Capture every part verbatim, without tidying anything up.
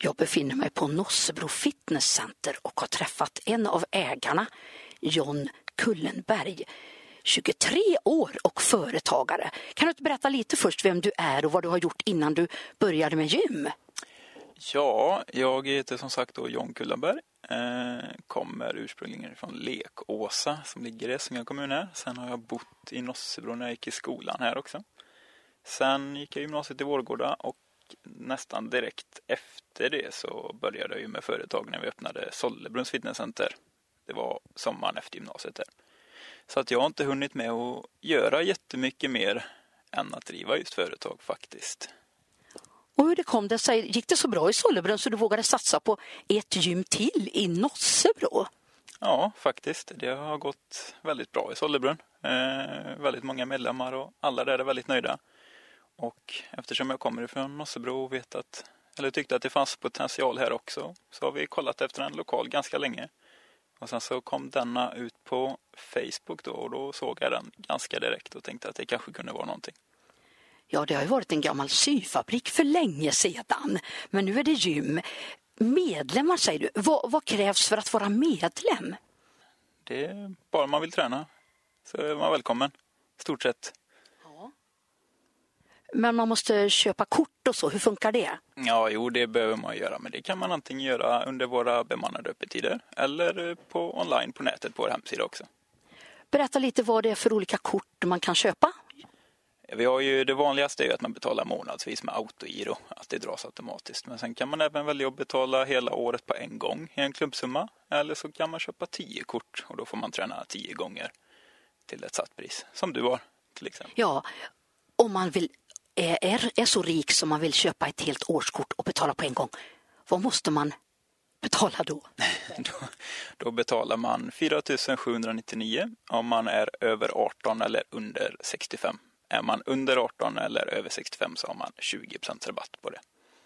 Jag befinner mig på Nossebro Fitness Center och har träffat en av ägarna, John Kullenberg. tjugotre år och företagare. Kan du inte berätta lite först vem du är och vad du har gjort innan du började med gym? Ja, jag heter som sagt då John Kullenberg. Eh, kommer ursprungligen från Lekåsa som ligger i Essinge kommun här. Sen har jag bott i Nossebro när jag gick i skolan här också. Sen gick jag gymnasiet i Vårgårda och nästan direkt efter det så började jag ju med företag när vi öppnade Sollebrunns fitnesscenter. Det var sommaren efter gymnasiet där. Så att jag har inte hunnit med att göra jättemycket mer än att driva just företag faktiskt. Och hur det kom det sig, gick det så bra i Sollebrunn så du vågade satsa på ett gym till i Nossebro? Ja, faktiskt. Det har gått väldigt bra i Sollebrunn. Eh, väldigt många medlemmar och alla där är väldigt nöjda. Och eftersom jag kommer ifrån Nossebro och vet att, eller tyckte att det fanns potential här också, så har vi kollat efter en lokal ganska länge. Och sen så kom denna ut på Facebook då och då såg jag den ganska direkt och tänkte att det kanske kunde vara någonting. Ja, det har ju varit en gammal syfabrik för länge sedan, men nu är det gym. Medlemmar säger du, vad, vad krävs för att vara medlem? Det är bara man vill träna, så är man välkommen, stort sett. Ja. Men man måste köpa kort och så, hur funkar det? Ja, jo, det behöver man göra, men det kan man antingen göra under våra bemannade öppettider eller på online på nätet på vår hemsida också. Berätta lite vad det är för olika kort man kan köpa. Vi har ju det vanligaste är att man betalar månadsvis med autogiro, att det dras automatiskt. Men sen kan man även välja att betala hela året på en gång i en klumpsumma. Eller så kan man köpa tio kort och då får man träna tio gånger till ett satt pris, som du har till exempel. Ja, om man vill, är, är så rik som man vill köpa ett helt årskort och betala på en gång, vad måste man betala då? då, då betalar man fyra tusen sjuhundranittionio om man är över arton eller under sextiofem. Är man under arton eller över sextiofem så har man tjugo procent rabatt på det.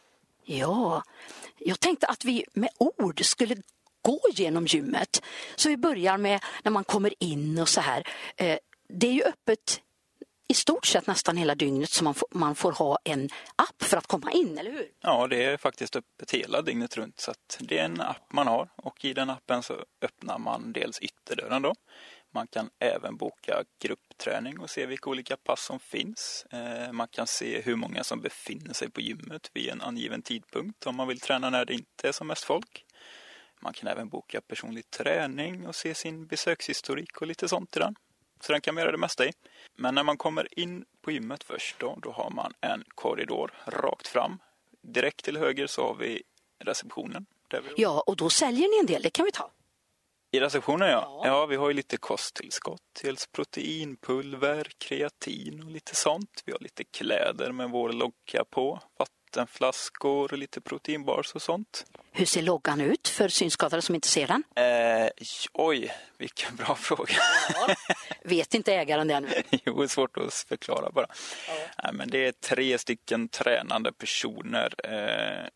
Ja, jag tänkte att vi med ord skulle gå genom gymmet. Så vi börjar med när man kommer in och så här. Det är ju öppet i stort sett nästan hela dygnet så man får, man får ha en app för att komma in, eller hur? Ja, det är faktiskt öppet hela dygnet runt så att det är en app man har och i den appen så öppnar man dels ytterdörren då. Man kan även boka gruppträning och se vilka olika pass som finns. Man kan se hur många som befinner sig på gymmet vid en angiven tidpunkt om man vill träna när det inte är som mest folk. Man kan även boka personlig träning och se sin besökshistorik och lite sånt i den. Så den kan man göra det mesta i. Men när man kommer in på gymmet först då, då har man en korridor rakt fram. Direkt till höger så har vi receptionen. Där vi... Ja, och då säljer ni en del, det kan vi ta. I receptionen, ja. Ja, vi har ju lite kosttillskott. Dels proteinpulver, kreatin och lite sånt. Vi har lite kläder med vår logga på. Vattenflaskor och lite proteinbars och sånt. Hur ser loggan ut för synskadade som inte ser den? Eh, oj, vilken bra fråga. Ja, vet inte ägaren det nu? Jo, det är svårt att förklara bara. Ja. Nej, men det är tre stycken tränande personer eh,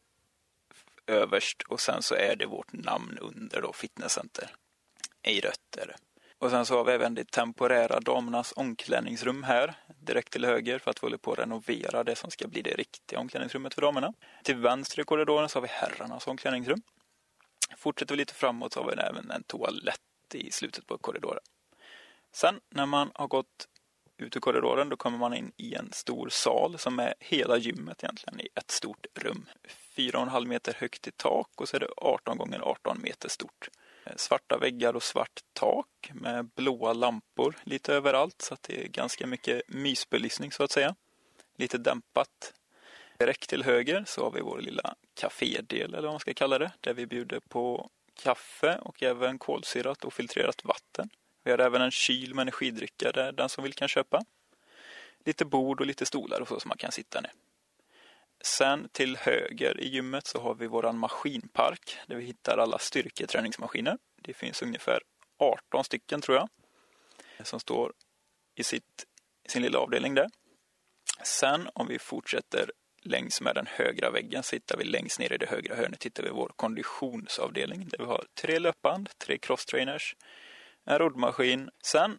överst och sen så är det vårt namn under då, fitnesscenter i rötter. Och sen så har vi även det temporära damernas omklädningsrum här direkt till höger för att vi håller på att renovera det som ska bli det riktiga omklädningsrummet för damerna. Till vänster i korridoren så har vi herrarnas omklädningsrum. Fortsätter vi lite framåt så har vi även en toalett i slutet på korridoren. Sen när man har gått ut ur korridoren då kommer man in i en stor sal som är hela gymmet egentligen i ett stort rum. fyra komma fem meter högt i tak och så är det arton gånger arton meter stort. Svarta väggar och svart tak med blåa lampor lite överallt så att det är ganska mycket mysbelysning så att säga. Lite dämpat. Direkt till höger så har vi vår lilla kafédel eller vad man ska kalla det. Där vi bjuder på kaffe och även kolsyrat och filtrerat vatten. Vi har även en kyl med energidrycker där den som vill kan köpa. Lite bord och lite stolar och så som man kan sitta ner. Sen till höger i gymmet så har vi våran maskinpark där vi hittar alla styrketräningsmaskiner. Det finns ungefär arton stycken tror jag som står i, sitt, i sin lilla avdelning där. Sen om vi fortsätter längs med den högra väggen så hittar vi längst ner i det högra hörnet hittar vi vår konditionsavdelning där vi har tre löpband, tre crosstrainers, en roddmaskin. Sen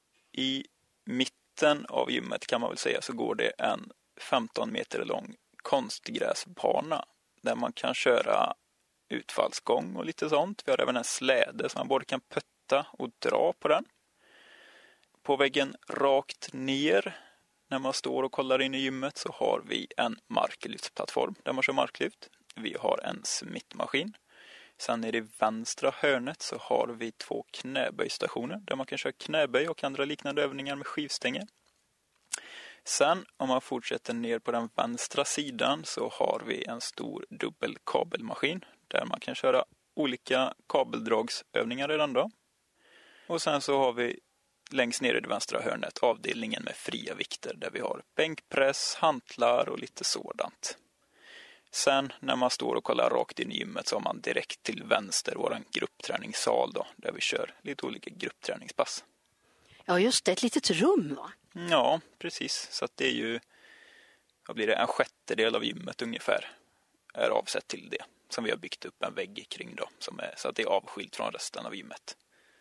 i mitten av gymmet kan man väl säga så går det en femton meter lång konstgräsbana där man kan köra utfallsgång och lite sånt. Vi har även en släde som man både kan putta och dra på den. På väggen rakt ner när man står och kollar in i gymmet så har vi en marklyftsplattform där man kör marklyft. Vi har en smittmaskin. Sen i det vänstra hörnet så har vi två knäböjstationer där man kan köra knäböj och andra liknande övningar med skivstänger. Sen om man fortsätter ner på den vänstra sidan så har vi en stor dubbel kabelmaskin där man kan köra olika kabeldragsövningar redan då. Och sen så har vi längst ner i det vänstra hörnet avdelningen med fria vikter där vi har bänkpress, hantlar och lite sådant. Sen när man står och kollar rakt in i gymmet så har man direkt till vänster våran gruppträningssal då, där vi kör lite olika gruppträningspass. Ja just det, ett litet rum va? Ja, precis. Så att det är ju, vad blir det, en sjättedel av gymmet ungefär är avsett till det. Som vi har byggt upp en vägg kring då, som är, så att det är avskilt från resten av gymmet.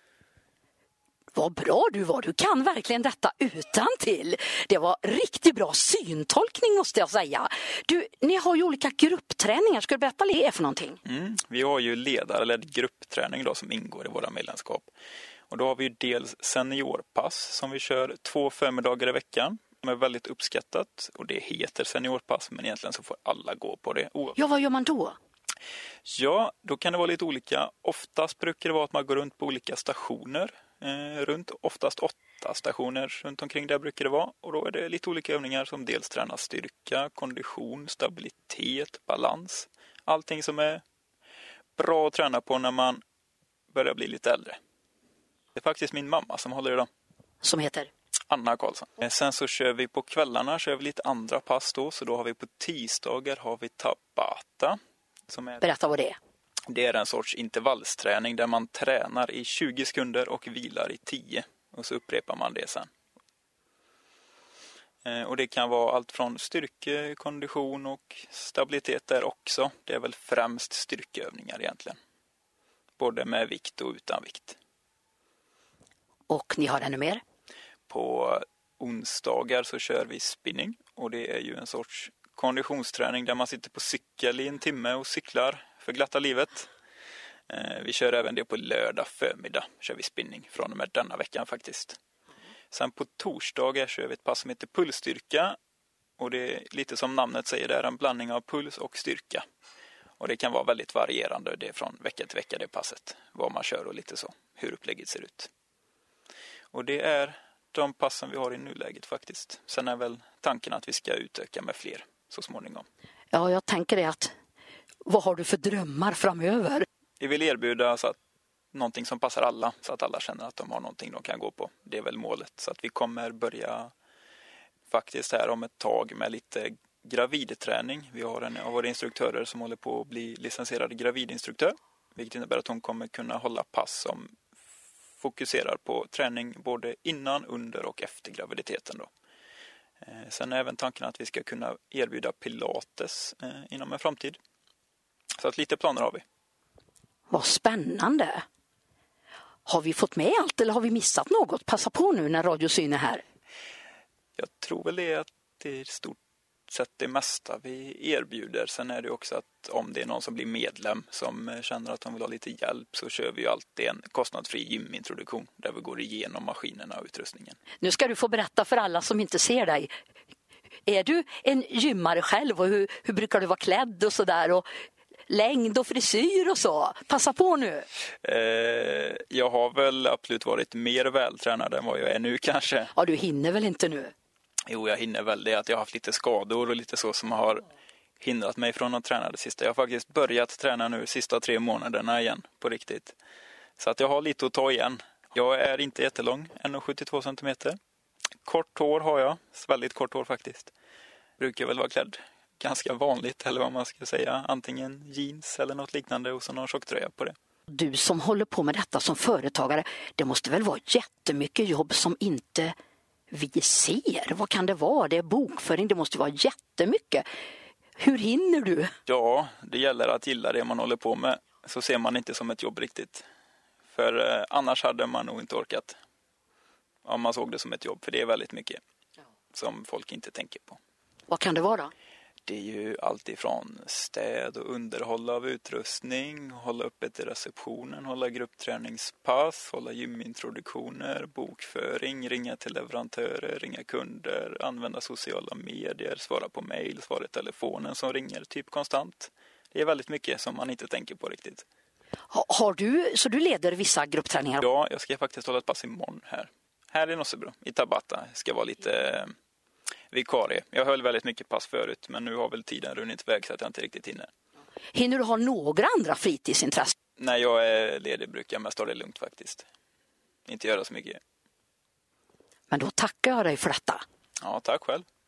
Vad bra du var, du kan verkligen detta utan till. Det var riktigt bra syntolkning måste jag säga. Du, ni har ju olika gruppträningar, ska du berätta vad det är för någonting? Mm, vi har ju ledarledd gruppträning då som ingår i våra medlemskap. Och då har vi ju dels seniorpass som vi kör två förmiddagar i veckan. Det är väldigt uppskattat och det heter seniorpass men egentligen så får alla gå på det. Ja, vad gör man då? Ja, då kan det vara lite olika. Oftast brukar det vara att man går runt på olika stationer. Eh, runt oftast åtta stationer runt omkring där brukar det vara. Och då är det lite olika övningar som dels tränar styrka, kondition, stabilitet, balans. Allting som är bra att träna på när man börjar bli lite äldre. Det är faktiskt min mamma som håller i dem. Som heter? Anna Karlsson. Sen så kör vi på kvällarna, kör vi lite andra pass då. Så då har vi på tisdagar har vi Tabata. Som är, Berätta vad det är. det är en sorts intervallsträning där man tränar i tjugo sekunder och vilar i tio. Och så upprepar man det sen. Och det kan vara allt från styrke, kondition och stabilitet där också. Det är väl främst styrkeövningar egentligen. Både med vikt och utan vikt. Och ni har ännu mer? På onsdagar så kör vi spinning och det är ju en sorts konditionsträning där man sitter på cykel i en timme och cyklar för glatta livet. Vi kör även det på lördag förmiddag, kör vi spinning från och med denna veckan faktiskt. Sen på torsdagar kör vi ett pass som heter pulsstyrka och det är lite som namnet säger, det är en blandning av puls och styrka. Och det kan vara väldigt varierande, det är från vecka till vecka det passet, vad man kör och lite så, hur upplägget ser ut. Och det är de passen vi har i nuläget faktiskt. Sen är väl tanken att vi ska utöka med fler så småningom. Ja, jag tänker det att vad har du för drömmar framöver? Vi vill erbjuda så att någonting som passar alla så att alla känner att de har någonting de kan gå på. Det är väl målet. Så att vi kommer börja faktiskt här om ett tag med lite gravidträning. Vi har en av våra instruktörer som håller på att bli licensierad gravidinstruktör. Vilket innebär att hon kommer kunna hålla pass som fokuserar på träning både innan, under och efter graviditeten då. Sen är även tanken att vi ska kunna erbjuda pilates inom en framtid. Så att lite planer har vi. Vad spännande! Har vi fått med allt eller har vi missat något? Passa på nu när Radiosyn är här. Jag tror väl det att det är stort sett det mesta vi erbjuder. Sen är det också att om det är någon som blir medlem som känner att de vill ha lite hjälp så kör vi ju alltid en kostnadsfri gymintroduktion där vi går igenom maskinerna och utrustningen. Nu ska du få berätta för alla som inte ser dig. Är du en gymmare själv och hur, hur brukar du vara klädd och sådär och längd och frisyr och så? Passa på nu. Eh, jag har väl absolut varit mer vältränad än vad jag är nu kanske. Ja, du hinner väl inte nu? Jo, jag hinner väl det att jag har haft lite skador och lite så som har hindrat mig från att träna det sista. Jag har faktiskt börjat träna nu sista tre månaderna igen på riktigt. Så att jag har lite att ta igen. Jag är inte jättelång, ett komma sjuttiotvå centimeter. Kort hår har jag, väldigt kort hår faktiskt. Brukar väl vara klädd ganska vanligt eller vad man ska säga. Antingen jeans eller något liknande och så någon tjocktröja på det. Du som håller på med detta som företagare, det måste väl vara jättemycket jobb som inte vi ser? Vad kan det vara? Det är bokföring, det måste vara jättemycket. Hur hinner du? Ja, det gäller att gilla det man håller på med. Så ser man inte som ett jobb riktigt. För eh, annars hade man nog inte orkat. Om man såg det som ett jobb, för det är väldigt mycket som folk inte tänker på. Vad kan det vara? Det är ju allt ifrån städ och underhåll av utrustning, hålla öppet i receptionen, hålla gruppträningspass, hålla gymintroduktioner, bokföring, ringa till leverantörer, ringa kunder, använda sociala medier, svara på mejl, svara i telefonen som ringer typ konstant. Det är väldigt mycket som man inte tänker på riktigt. Har du, så du leder vissa gruppträningar? Ja, jag ska faktiskt hålla ett pass imorgon här. Här i Nossebro, i Tabata. Jag ska vara lite vikarie. Jag höll väldigt mycket pass förut, men nu har väl tiden runnit iväg så att jag inte riktigt hinner. Hinner du ha några andra fritidsintressen? När jag är ledig brukar jag mest ha det lugnt faktiskt. Inte göra så mycket. Men då tackar jag dig för detta. Ja, tack själv.